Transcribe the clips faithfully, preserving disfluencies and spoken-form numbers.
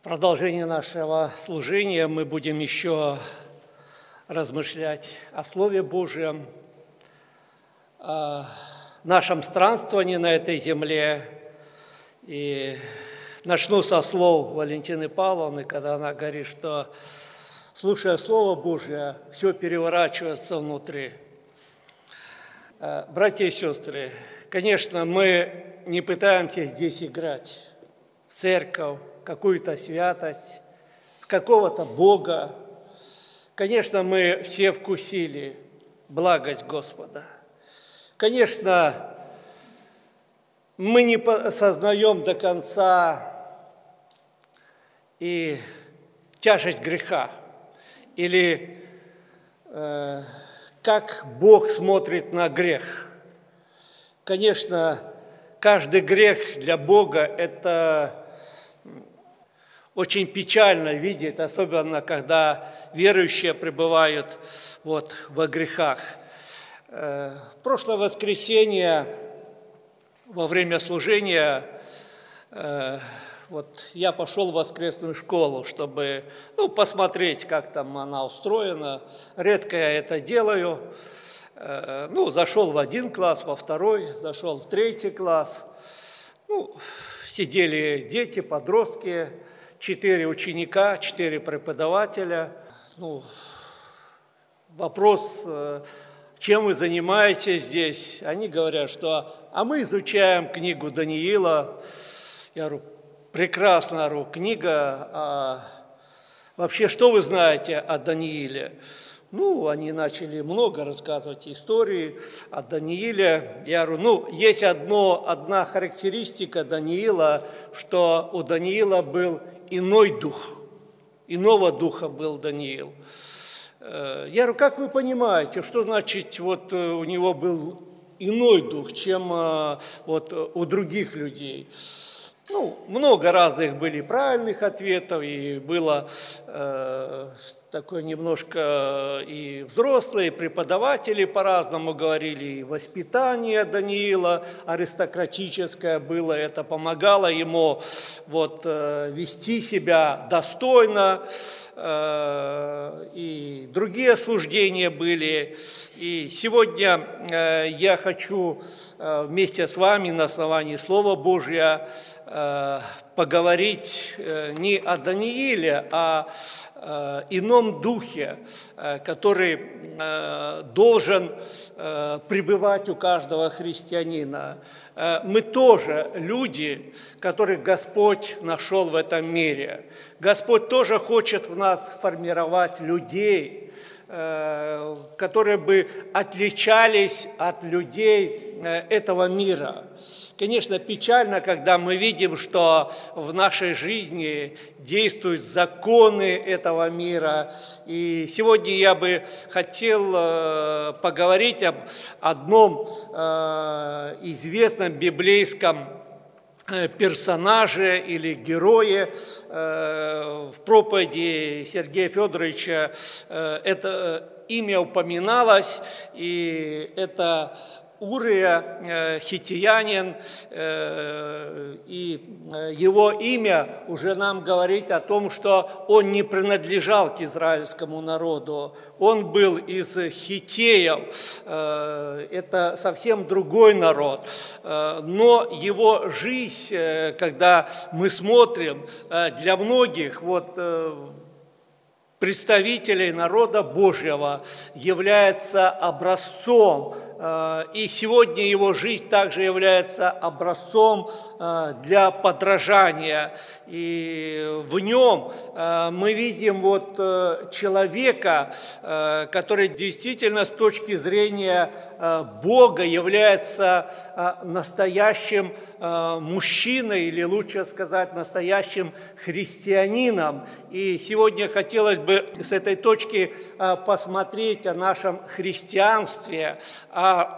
продолжение нашего служения мы будем еще размышлять о Слове Божьем, о нашем странствовании на этой земле. И начну со слов Валентины Павловны, когда она говорит, что, слушая Слово Божье, все переворачивается внутри. Братья и сестры, конечно, мы не пытаемся здесь играть в церковь, какую-то святость, какого-то Бога. Конечно, мы все вкусили благость Господа. Конечно, мы не осознаем до конца и тяжесть греха, или э, как Бог смотрит на грех. Конечно, каждый грех для Бога – это очень печально видеть, особенно когда верующие пребывают вот, во грехах. В прошлое воскресенье во время служения вот, я пошел в воскресную школу, чтобы ну, посмотреть, как там она устроена. Редко я это делаю. Ну, зашел в один класс, во второй, зашел в третий класс. Ну, сидели дети, подростки, четыре ученика, четыре преподавателя. Ну, вопрос, чем вы занимаетесь здесь? Они говорят, что а мы изучаем книгу Даниила. Я говорю, прекрасно, говорю, книга. А вообще, что вы знаете о Данииле? Ну, они начали много рассказывать истории о Данииле. Я говорю, ну, есть одно, одна характеристика Даниила, что у Даниила был иной дух, иного духа был Даниил. Я говорю, как вы понимаете, что значит вот у него был иной дух, чем вот у других людей? Ну, много разных были правильных ответов, и было э, такое немножко и взрослые, и преподаватели по-разному говорили, и воспитание Даниила аристократическое было, это помогало ему вот, э, вести себя достойно, э, и другие суждения были. И сегодня э, я хочу э, вместе с вами на основании Слова Божьего поговорить не о Данииле, а о ином духе, который должен пребывать у каждого христианина. Мы тоже люди, которых Господь нашел в этом мире. Господь тоже хочет в нас сформировать людей, которые бы отличались от людей этого мира. Конечно, печально, когда мы видим, что в нашей жизни действуют законы этого мира. И сегодня я бы хотел поговорить об одном известном библейском персонаже или герое. В проповеди Сергея Федоровича это имя упоминалось, и это Урия хиттиянин, и его имя уже нам говорит о том, что он не принадлежал к израильскому народу, он был из хиттеев, это совсем другой народ, но его жизнь, когда мы смотрим, для многих вот представителей народа Божьего является образцом, и сегодня его жизнь также является образцом для подражания. И в нем мы видим вот человека, который действительно с точки зрения Бога является настоящим мужчиной, или лучше сказать, настоящим христианином. И сегодня хотелось бы с этой точки посмотреть о нашем христианстве, о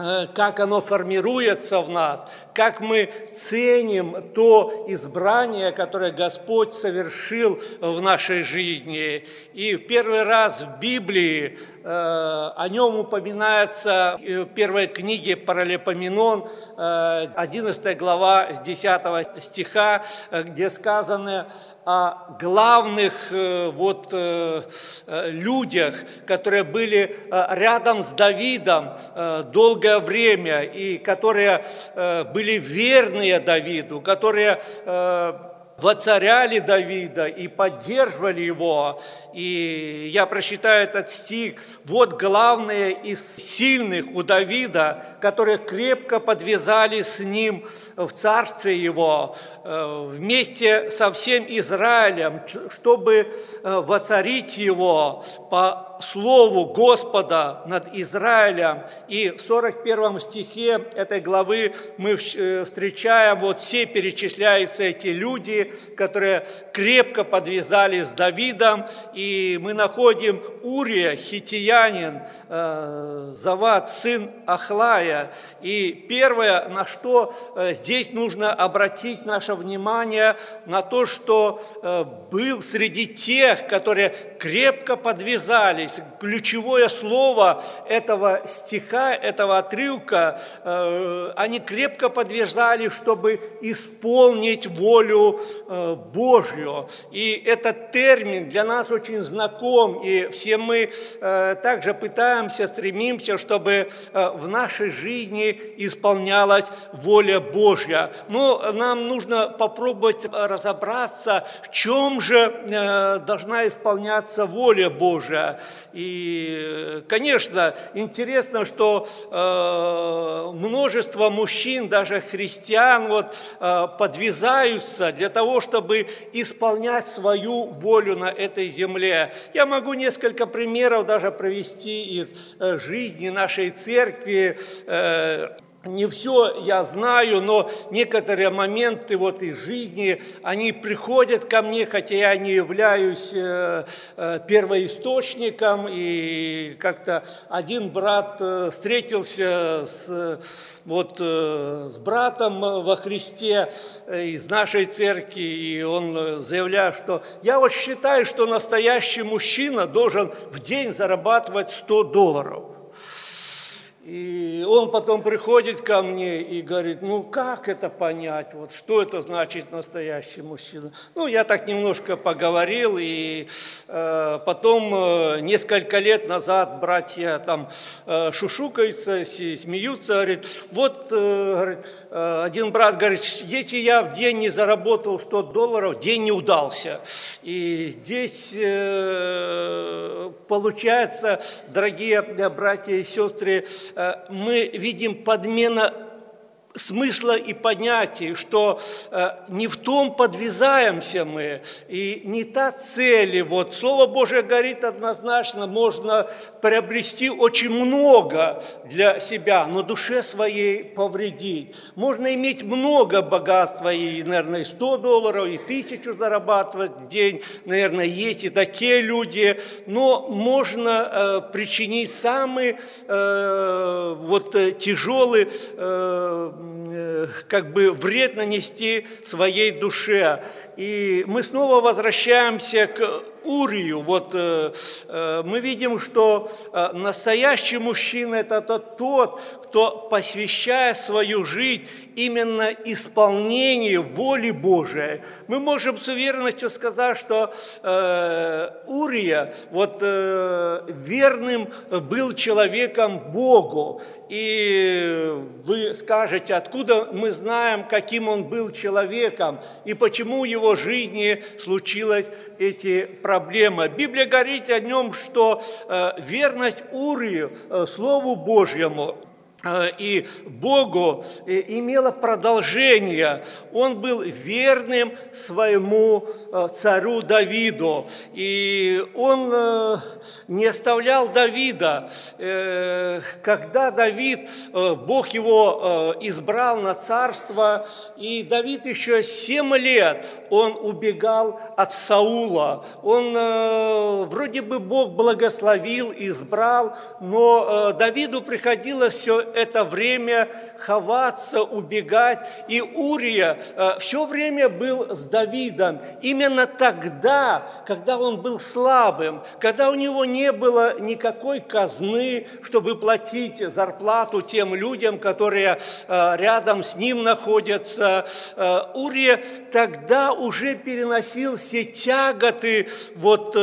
как оно формируется в нас, как мы ценим то избрание, которое Господь совершил в нашей жизни. И в первый раз в Библии э, о нем упоминается в первой книге Паралипоменон, э, одиннадцатая глава, с десятого стиха, где сказано о главных э, вот, э, людях, которые были рядом с Давидом э, долгое время, и которые э, были верные Давиду, которые э, воцаряли Давида и поддерживали его. И я прочитаю этот стих. Вот главные из сильных у Давида, которые крепко подвязались с ним в царстве его, вместе со всем Израилем, чтобы воцарить его по слову Господа над Израилем. И в сорок первом стихе этой главы мы встречаем, вот все перечисляются эти люди, которые крепко подвязались с Давидом, и мы находим Урия, хиттиянин, Завад, сын Ахлая. И первое, на что здесь нужно обратить наше внимание, на то, что был среди тех, которые крепко подвязались. Ключевое слово этого стиха, этого отрывка, они крепко подвязались, чтобы исполнить волю Божью. И этот термин для нас очень знаком, и все мы также пытаемся, стремимся, чтобы в нашей жизни исполнялась воля Божья. Но нам нужно попробовать разобраться, в чем же должна исполняться воля Божья. И, конечно, интересно, что множество мужчин, даже христиан, вот, подвязаются для того, чтобы исполнять свою волю на этой земле. Я могу несколько примеров даже привести из жизни нашей церкви. Не все я знаю, но некоторые моменты вот из жизни, они приходят ко мне, хотя я не являюсь первоисточником. И как-то один брат встретился с, вот, с братом во Христе из нашей церкви, и он заявляет, что я вот считаю, что настоящий мужчина должен в день зарабатывать сто долларов. И он потом приходит ко мне и говорит: ну как это понять, вот что это значит настоящий мужчина? Ну, я так немножко поговорил, и э, потом э, несколько лет назад братья там э, шушукаются, смеются, говорит, вот э, говорит, э, один брат говорит: если я в день не заработал сто долларов, день не удался. И здесь э, получается, дорогие братья и сестры, мы видим подмена смысла и понятий, что э, не в том подвязаемся мы, и не та цель. Вот Слово Божие говорит однозначно, можно приобрести очень много для себя, но душе своей повредить. Можно иметь много богатства, и, наверное, сто долларов, и тысячу зарабатывать в день, наверное, есть и такие люди, но можно э, причинить самый э, вот, тяжелый э, как бы вред нанести своей душе. И мы снова возвращаемся к Урию. Вот э, э, мы видим, что э, настоящий мужчина – это тот, кто посвящает свою жизнь именно исполнению воли Божией. Мы можем с уверенностью сказать, что э, Урия вот, э, верным был человеком Богу. И вы скажете, откуда мы знаем, каким он был человеком, и почему в его жизни случились эти проблемы. Библия говорит о нем, что э, верность Урии э, Слову Божьему и Богу имело продолжение. Он был верным своему царю Давиду, и он не оставлял Давида. Когда Давид, Бог его избрал на царство, и Давид еще семь лет, он убегал от Саула. Он, вроде бы Бог благословил, избрал, но Давиду приходилось все это время ховаться, убегать. И Урия все время был с Давидом. Именно тогда, когда он был слабым, когда у него не было никакой казны, чтобы платить зарплату тем людям, которые рядом с ним находятся. Урия тогда уже переносил все тяготы, вот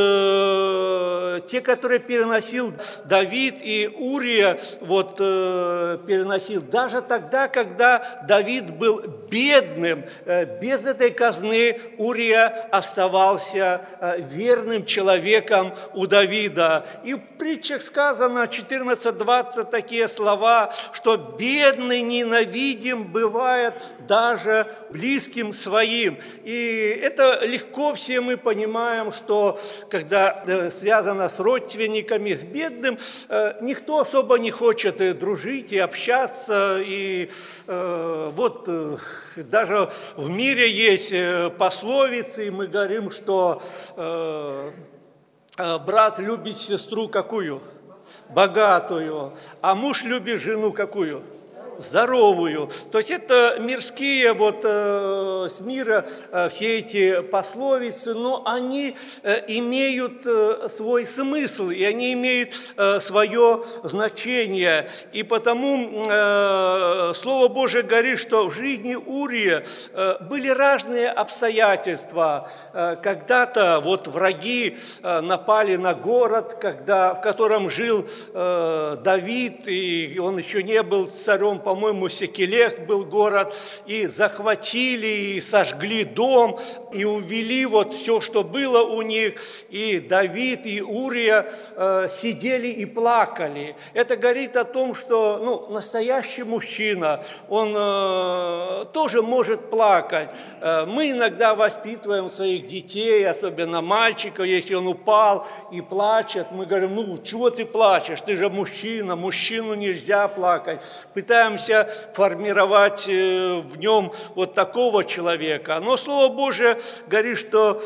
э, те, которые переносил Давид, и Урия вот, э, переносил. Даже тогда, когда Давид был бедным, э, без этой казны, Урия оставался э, верным человеком у Давида. И в притчах сказано, четырнадцать двадцать, такие слова, что бедный ненавидим бывает даже близким своим. И это легко все мы понимаем, что когда э, связано с родственниками, с бедным, э, никто особо не хочет и дружить, и общаться. И э, вот э, даже в мире есть э, пословицы, и мы говорим, что э, э, брат любит сестру какую? Богатую, а муж любит жену какую? Здоровую. То есть это мирские, вот э, с мира э, все эти пословицы, но они э, имеют э, свой смысл, и они имеют э, свое значение. И потому э, Слово Божие говорит, что в жизни Урии э, были разные обстоятельства. Э, когда-то вот враги э, напали на город, когда, в котором жил э, Давид, и он еще не был царем, по-моему, Секелех был город, и захватили, и сожгли дом, и увели вот все, что было у них, и Давид, и Урия э, сидели и плакали. Это говорит о том, что ну, настоящий мужчина, он э, тоже может плакать. Э, мы иногда воспитываем своих детей, особенно мальчиков, если он упал и плачет, мы говорим, ну, чего ты плачешь, ты же мужчина, мужчину нельзя плакать. Пытаемся формировать в нем вот такого человека. Но Слово Божие говорит, что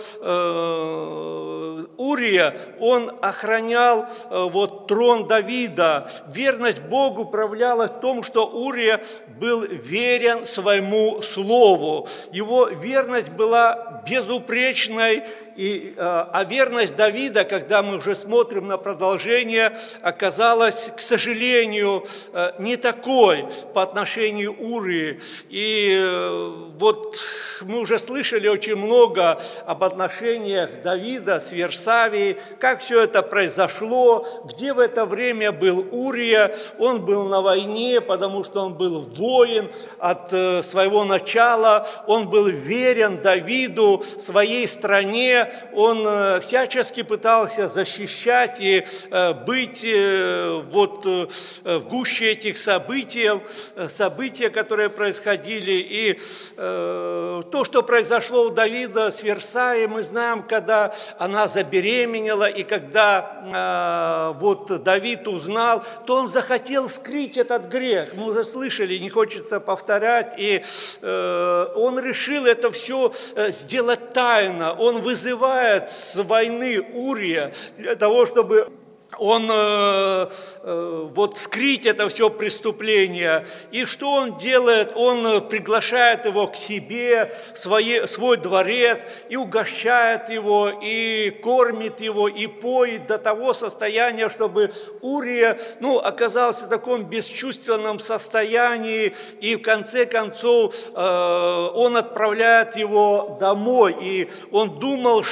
э, Урия, он охранял э, вот трон Давида. Верность Богу проявлялась в том, что Урия был верен своему слову. Его верность была безупречной, и, э, а верность Давида, когда мы уже смотрим на продолжение, оказалась, к сожалению, э, не такой по отношению Урии. И э, вот мы уже слышали очень много об отношениях Давида с Версавией, как все это произошло, где в это время был Урия. Он был на войне, потому что он был воин от э, своего начала, он был верен Давиду, своей стране, он э, всячески пытался защищать и э, быть э, вот, э, в гуще этих событий, события, которые происходили. И э, то, что произошло у Давида с Версаей, мы знаем, когда она забеременела, и когда э, вот Давид узнал, то он захотел скрыть этот грех. Мы уже слышали, не хочется повторять. И э, он решил это все сделать тайно. Он вызывает с войны Урия для того, чтобы он э, э, вот скрыть это все преступление. И что он делает? Он приглашает его к себе, в свои, свой дворец, и угощает его, и кормит его, и поет до того состояния, чтобы Урия ну, оказался в таком бесчувственном состоянии, и в конце концов э, он отправляет его домой. И он думал,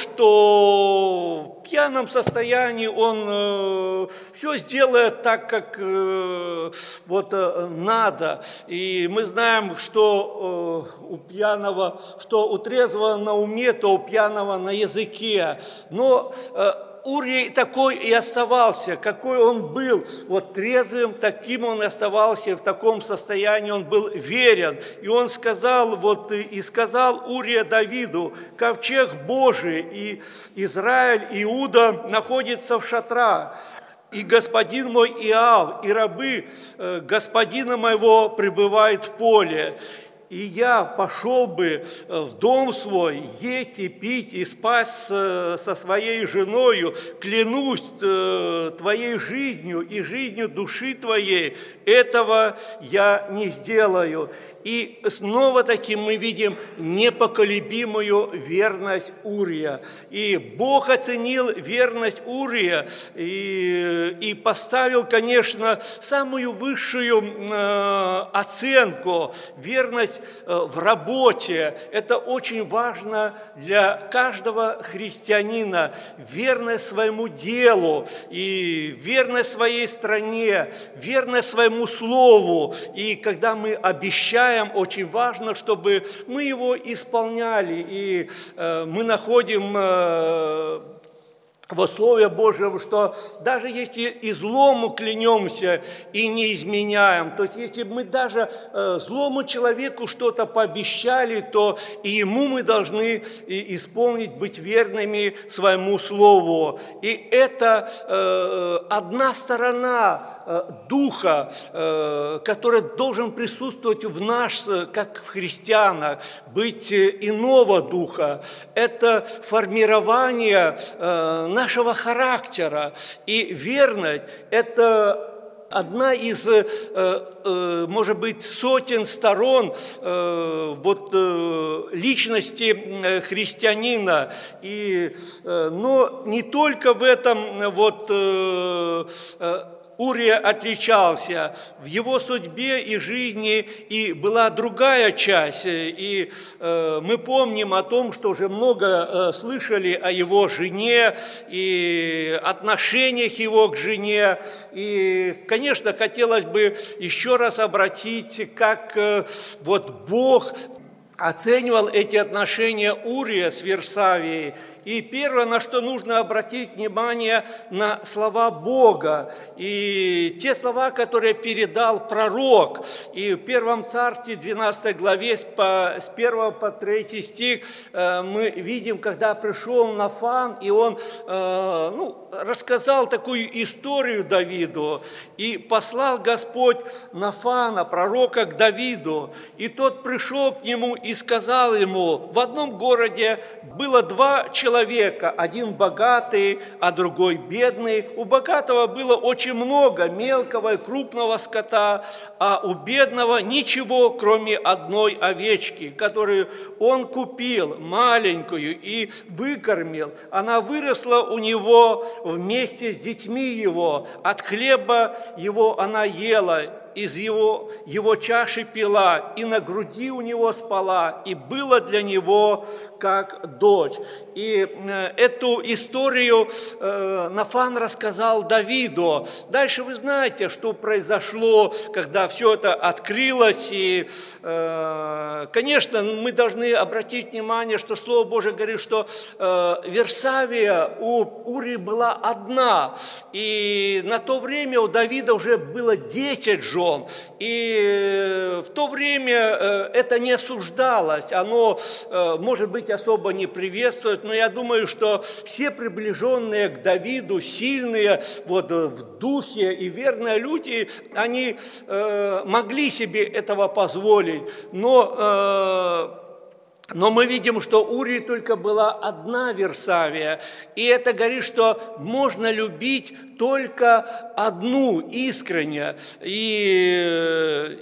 что в пьяном состоянии он э, все сделает так, как э, вот, э, надо. И мы знаем, что э, у пьяного, что у трезвого на уме, то у пьяного на языке. Но э, Урия такой и оставался, какой он был, вот трезвым, таким он и оставался, в таком состоянии он был верен. И он сказал, вот, и сказал Урия Давиду: ковчег Божий и Израиль, Иуда находится в шатрах, и господин мой Иав, и рабы господина моего пребывают в поле. и я пошел бы в дом свой есть и пить и спать со своей женою, клянусь твоей жизнью и жизнью души твоей, этого я не сделаю. И снова-таки мы видим непоколебимую верность Урия. И Бог оценил верность Урия и, и поставил, конечно, самую высшую э, оценку, верность э, в работе. Это очень важно для каждого христианина. Верность своему делу, и верность своей стране, верность своему слову. И когда мы обещаем, очень важно, чтобы мы его исполняли. И э, мы находим э, во Слове Божьем, что даже если и злому клянемся и не изменяем, то есть если мы даже э, злому человеку что-то пообещали, то и ему мы должны и исполнить, быть верными своему Слову. И это э, одна сторона э, Духа, э, который должен присутствовать в нас, как в христианах, быть иного Духа. Это формирование э, нашего характера. И верность – это одна из, может быть, сотен сторон вот, личности христианина. И, но не только в этом вот, Урия отличался. В его судьбе и жизни и была другая часть. И э, мы помним о том, что уже много э, слышали о его жене и отношениях его к жене. И, конечно, хотелось бы еще раз обратить, как э, вот Бог оценивал эти отношения Урия с Версавией. И первое, на что нужно обратить внимание, на слова Бога. И те слова, которые передал пророк. И в Первом Царстве, двенадцатой главе, с первого по третий стих, мы видим, когда пришел Нафан, и он ну, рассказал такую историю Давиду. И послал Господь Нафана, пророка, к Давиду. И тот пришел к нему и сказал ему: в одном городе было два человека, один богатый, а другой бедный. У богатого было очень много мелкого и крупного скота, а у бедного ничего, кроме одной овечки, которую он купил, маленькую, и выкормил. Она выросла у него вместе с детьми его, от хлеба его она ела, из его, его чаши пила, и на груди у него спала, и было для него как дочь. И э, эту историю э, Нафан рассказал Давиду. Дальше вы знаете, что произошло, когда все это открылось. И, э, конечно, мы должны обратить внимание, что Слово Божие говорит, что э, Версавия у Урии была одна. И на то время у Давида уже было десять жен. И в то время это не осуждалось, оно, может быть, особо не приветствует, но я думаю, что все приближенные к Давиду, сильные вот, в духе и верные люди, они могли себе этого позволить, но... Но мы видим, что у Урии только была одна Версавия, и это говорит, что можно любить только одну искренне. И,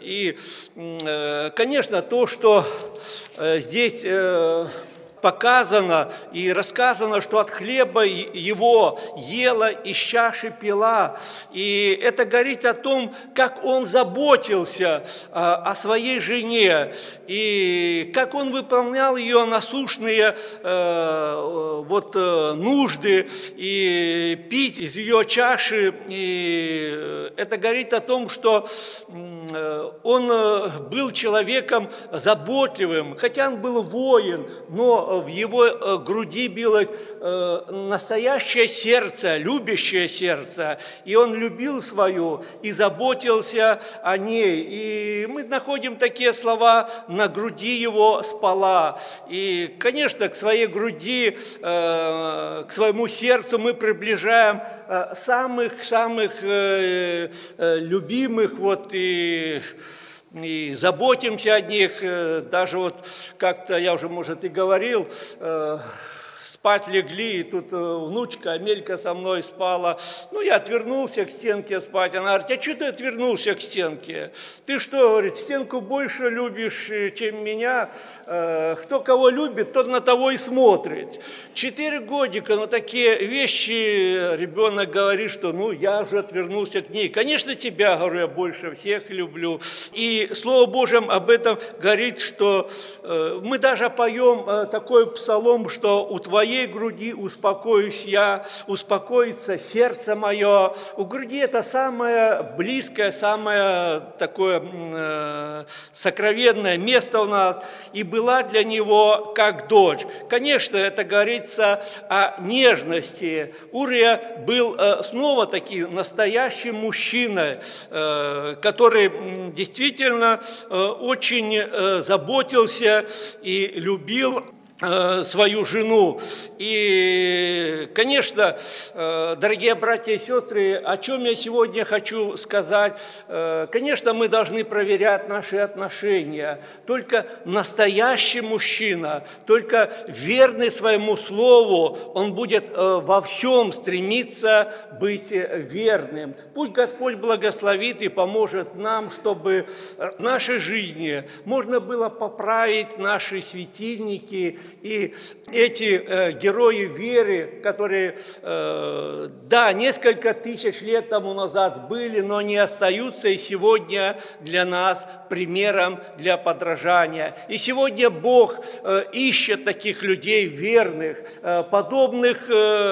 и конечно, то, что здесь показано и рассказано, что от хлеба его ела, из чаши пила. И это говорит о том, как он заботился о своей жене, и как он выполнял ее насущные вот, нужды, и пить из ее чаши. И это говорит о том, что он был человеком заботливым, хотя он был воин, но в его груди билось настоящее сердце, любящее сердце, и он любил свою и заботился о ней. И мы находим такие слова: на груди его спала. И, конечно, к своей груди, к своему сердцу мы приближаем самых-самых любимых вот и и заботимся о них. Даже вот как-то, я уже, может, и говорил, спать легли, и тут внучка Амелька со мной спала. Ну, я отвернулся к стенке спать. Она говорит: а что ты отвернулся к стенке? Ты что, говорит, стенку больше любишь, чем меня? Кто кого любит, тот на того и смотрит. Четыре годика, но такие вещи ребенок говорит, что ну, я уже отвернулся к ней. Конечно, тебя, говорю, я больше всех люблю. И Слово Божье об этом говорит, что мы даже поем такой псалом, что у твоей груди успокоюсь я, успокоится сердце мое. У груди это самое близкое, самое такое э, сокровенное место у нас, и была для него как дочь. Конечно, это говорится о нежности. Урия был э, снова таки настоящим мужчиной, э, который действительно э, очень э, заботился и любил свою жену. И, конечно, дорогие братья и сестры, о чем я сегодня хочу сказать, конечно, мы должны проверять наши отношения. Только настоящий мужчина, только верный своему слову, он будет во всем стремиться быть верным. Пусть Господь благословит и поможет нам, чтобы в нашей жизни можно было поправить наши светильники. И эти э, герои веры, которые, э, да, несколько тысяч лет тому назад были, но не остаются и сегодня для нас примером для подражания. И сегодня Бог э, ищет таких людей верных, э, подобных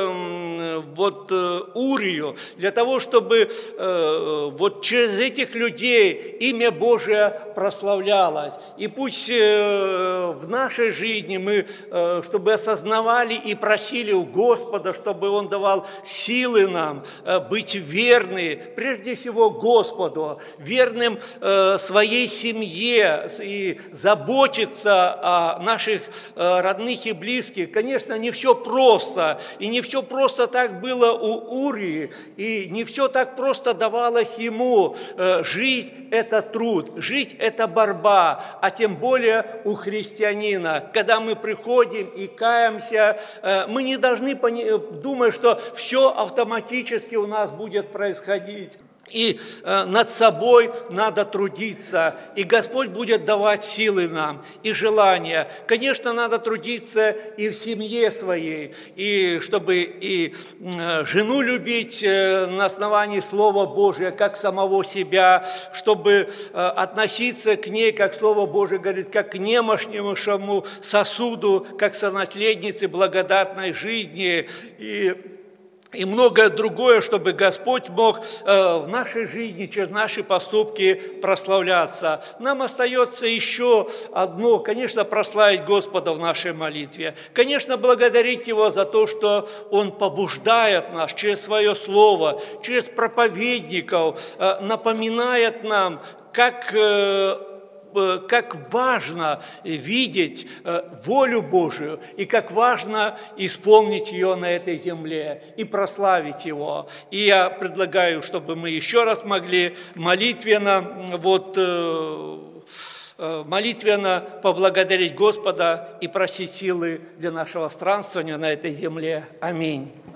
э, вот э, Урию, для того, чтобы э, вот через этих людей имя Божие прославлялось. И пусть э, в нашей жизни мы чтобы осознавали и просили у Господа, чтобы Он давал силы нам быть верны, прежде всего Господу, верным своей семье и заботиться о наших родных и близких. Конечно, не все просто, и не все просто так было у Урии, и не все так просто давалось ему. Жить – это труд, жить – это борьба, а тем более у христианина, когда мы приходим и каемся, мы не должны думать, что все автоматически у нас будет происходить. И э, над собой надо трудиться, и Господь будет давать силы нам и желания. Конечно, надо трудиться и в семье своей, и чтобы и э, жену любить э, на основании Слова Божия, как самого себя, чтобы э, относиться к ней, как Слово Божие говорит, как к немощнейшему сосуду, как сонаследнице благодатной жизни, и И многое другое, чтобы Господь мог э, в нашей жизни через наши поступки прославляться. Нам остается еще одно, конечно, прославить Господа в нашей молитве. Конечно, благодарить Его за то, что Он побуждает нас через Свое Слово, через проповедников, э, напоминает нам, как... Э, как важно видеть волю Божию и как важно исполнить ее на этой земле и прославить Его. И я предлагаю, чтобы мы еще раз могли молитвенно, вот, молитвенно поблагодарить Господа и просить силы для нашего странствования на этой земле. Аминь.